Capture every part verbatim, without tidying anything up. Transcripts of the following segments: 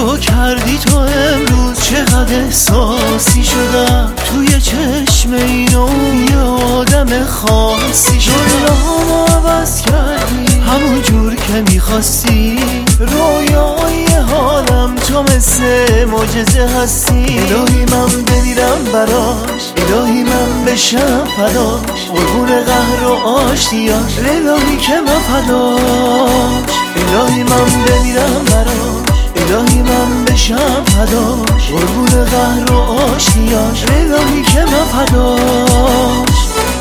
رو کردی تو امروز چقدر احساسی شدم توی چشم اینو یه آدم خاصی شدم. دنیامو عوض کردی همون جور که میخواستی، رویای حالم تو مثل معجزه هستی. الهی من بمیرم براش، الهی من بشم فداش، قربون قهر و آشتیاش، الهی که من فداش. الهی من بمیرم براش، الهی من بشم فداش، قربون قهر و آشتیاش، الهی که من فداش.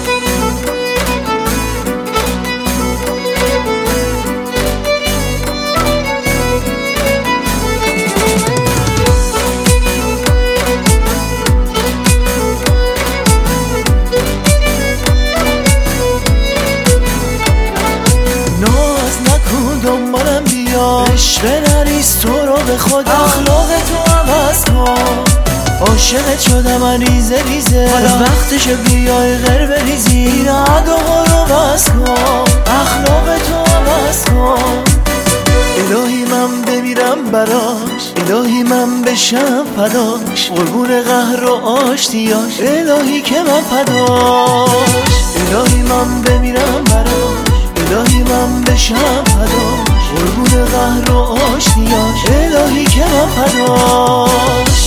دنبالم بیا، عشق نریز تو رو به خدا، اخلاق تو عوض کن. عاشقت شدم من ریزه ریزه، حالا وقتش بیای غیر بریزی، رد و رو بس کن، اخلاق تو عوض کن. الهی من بمیرم براش، الهی من بشم فداش، قربون قهر و آشتیاش، الهی که من فداش. الهی من بمیرم براش، الهی من بشم فداش، قربون قهر و آشتیاش، الهی که من فداش.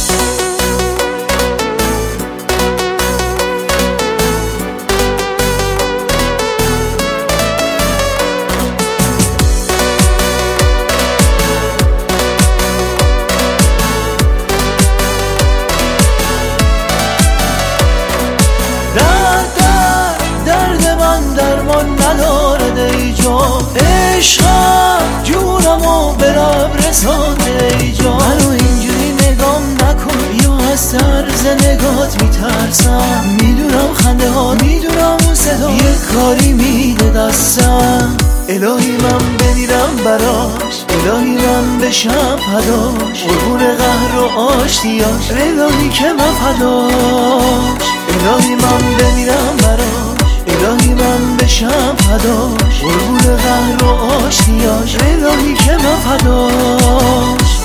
درد درد درد من درمان نداره ای جان، عشقم جونمو به رب رسانده ای جان. منو اینجوری نگام نکن، بیا از طرز نگات میترسم، میدونم خنده ها، میدونم اون صدا یه کاری میده دستم. الهی من بمیرم براش، الهی من بشم فداش، قربون قهر و آشتیاش، الهی که من فداش. الهی من بمیرم براش، الهی من بشم فداش، قربون قهر و آشتیاش، الهی که من فداش.